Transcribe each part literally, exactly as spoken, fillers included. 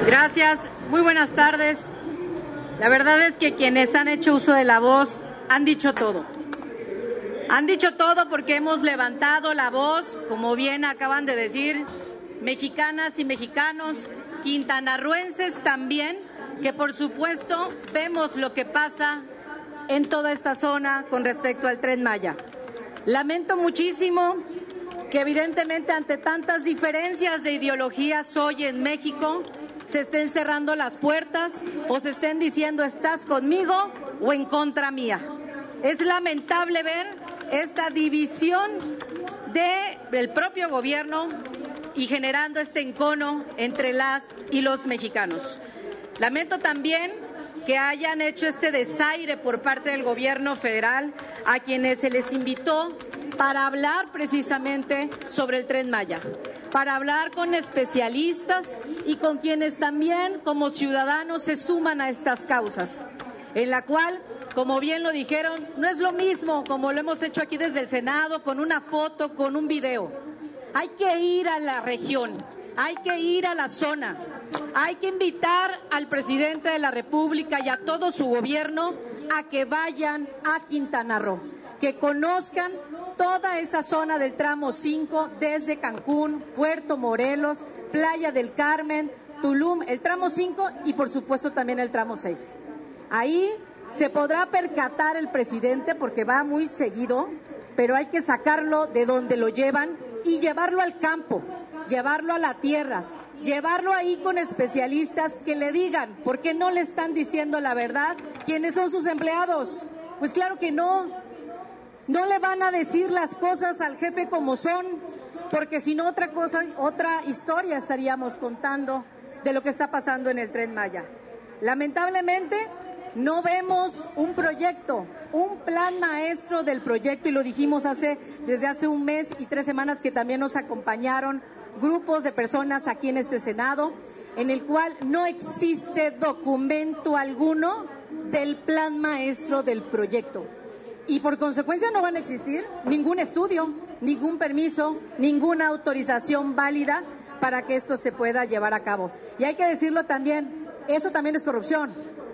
Gracias, muy buenas tardes. La verdad es que quienes han hecho uso de la voz han dicho todo. Han dicho todo porque hemos levantado la voz, como bien acaban de decir, mexicanas y mexicanos, quintanarroenses también, que por supuesto vemos lo que pasa en toda esta zona con respecto al Tren Maya. Lamento muchísimo que evidentemente ante tantas diferencias de ideologías hoy en México se estén cerrando las puertas o se estén diciendo estás conmigo o en contra mía. Es lamentable ver esta división de, del propio gobierno y generando este encono entre las y los mexicanos. Lamento también que hayan hecho este desaire por parte del gobierno federal a quienes se les invitó para hablar precisamente sobre el Tren Maya, para hablar con especialistas y con quienes también como ciudadanos se suman a estas causas, en la cual, como bien lo dijeron, no es lo mismo como lo hemos hecho aquí desde el Senado, con una foto, con un video. Hay que ir a la región, hay que ir a la zona, hay que invitar al presidente de la República y a todo su gobierno a que vayan a Quintana Roo, que conozcan toda esa zona del tramo cinco, desde Cancún, Puerto Morelos, Playa del Carmen, Tulum, el tramo cinco y por supuesto también el tramo seis. Ahí se podrá percatar el presidente porque va muy seguido, pero hay que sacarlo de donde lo llevan y llevarlo al campo, llevarlo a la tierra, llevarlo ahí con especialistas que le digan por qué no le están diciendo la verdad quiénes son sus empleados. Pues claro que no. No le van a decir las cosas al jefe como son, porque si no otra cosa, otra historia estaríamos contando de lo que está pasando en el Tren Maya. Lamentablemente no vemos un proyecto, un plan maestro del proyecto, y lo dijimos hace desde hace un mes y tres semanas que también nos acompañaron grupos de personas aquí en este Senado, en el cual no existe documento alguno del plan maestro del proyecto. Y por consecuencia no van a existir ningún estudio, ningún permiso, ninguna autorización válida para que esto se pueda llevar a cabo. Y hay que decirlo también, eso también es corrupción.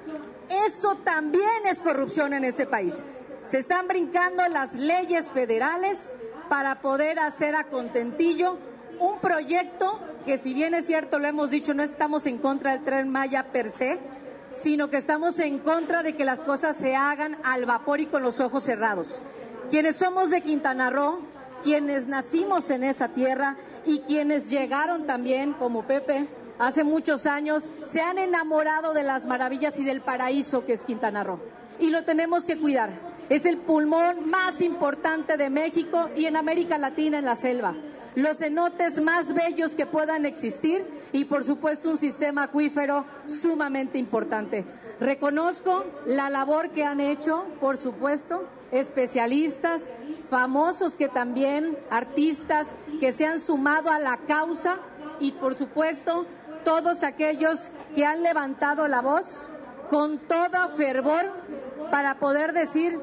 Eso también es corrupción en este país. Se están brincando las leyes federales para poder hacer a contentillo un proyecto que, si bien es cierto, lo hemos dicho, no estamos en contra del Tren Maya per se, sino que estamos en contra de que las cosas se hagan al vapor y con los ojos cerrados. Quienes somos de Quintana Roo, quienes nacimos en esa tierra y quienes llegaron también, como Pepe, hace muchos años, se han enamorado de las maravillas y del paraíso que es Quintana Roo. Y lo tenemos que cuidar. Es el pulmón más importante de México y en América Latina en la selva. Los cenotes más bellos que puedan existir y, por supuesto, un sistema acuífero sumamente importante. Reconozco la labor que han hecho, por supuesto, especialistas, famosos que también, artistas que se han sumado a la causa y, por supuesto, todos aquellos que han levantado la voz con todo fervor para poder decir,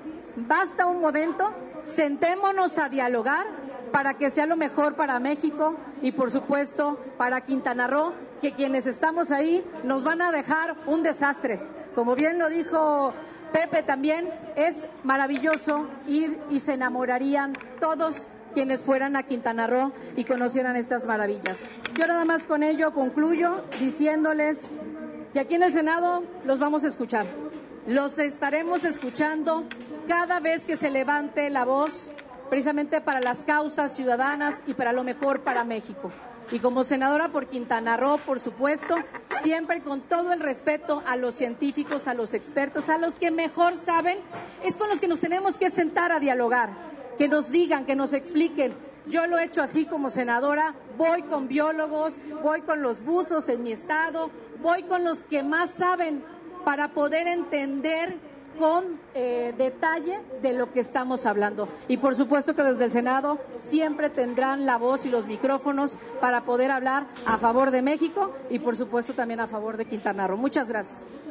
basta un momento, sentémonos a dialogar para que sea lo mejor para México y, por supuesto, para Quintana Roo, que quienes estamos ahí nos van a dejar un desastre. Como bien lo dijo Pepe también, es maravilloso ir y se enamorarían todos quienes fueran a Quintana Roo y conocieran estas maravillas. Yo nada más con ello concluyo diciéndoles que aquí en el Senado los vamos a escuchar. Los estaremos escuchando cada vez que se levante la voz, precisamente para las causas ciudadanas y para lo mejor para México. Y como senadora por Quintana Roo, por supuesto, siempre con todo el respeto a los científicos, a los expertos, a los que mejor saben, es con los que nos tenemos que sentar a dialogar, que nos digan, que nos expliquen. Yo lo he hecho así como senadora, voy con biólogos, voy con los buzos en mi estado, voy con los que más saben para poder entender con eh, detalle de lo que estamos hablando. Y por supuesto que desde el Senado siempre tendrán la voz y los micrófonos para poder hablar a favor de México y por supuesto también a favor de Quintana Roo. Muchas gracias.